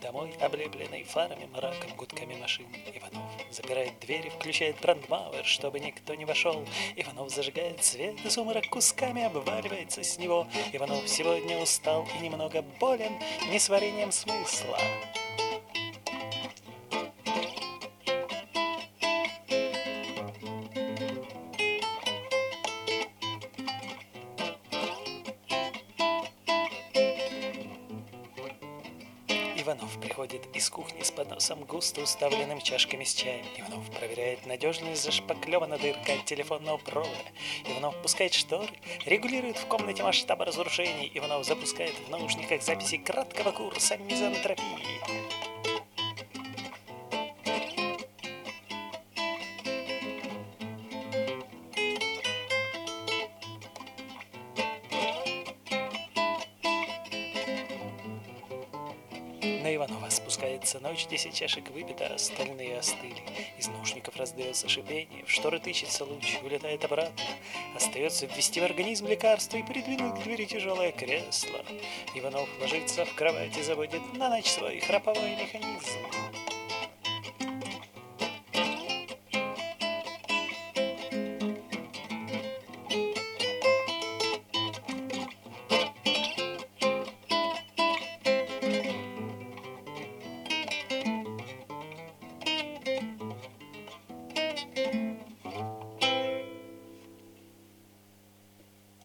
домой, облепленный фарами, мраком, гудками машин. Иванов запирает двери, включает брандмауэр, чтобы никто не вошел. Иванов зажигает свет, и сумрак кусками обваливается с него. Иванов сегодня устал и немного болен несварением смысла. Иванов приходит из кухни с подносом, густо уставленным чашками с чаем. Иванов проверяет надежность зашпаклевана дырка от телефонного провода. Иванов пускает шторы, регулирует в комнате масштаб разрушений. Иванов запускает в наушниках записи краткого курса мизантропии. На Иванова спускается ночь, 10 чашек выпито, остальные остыли. Из наушников раздается шипение, в шторы тычется луч, вылетает обратно. Остается ввести в организм лекарство и придвинуть к двери тяжелое кресло. Иванов ложится в кровать и заводит на ночь свой храповой механизм.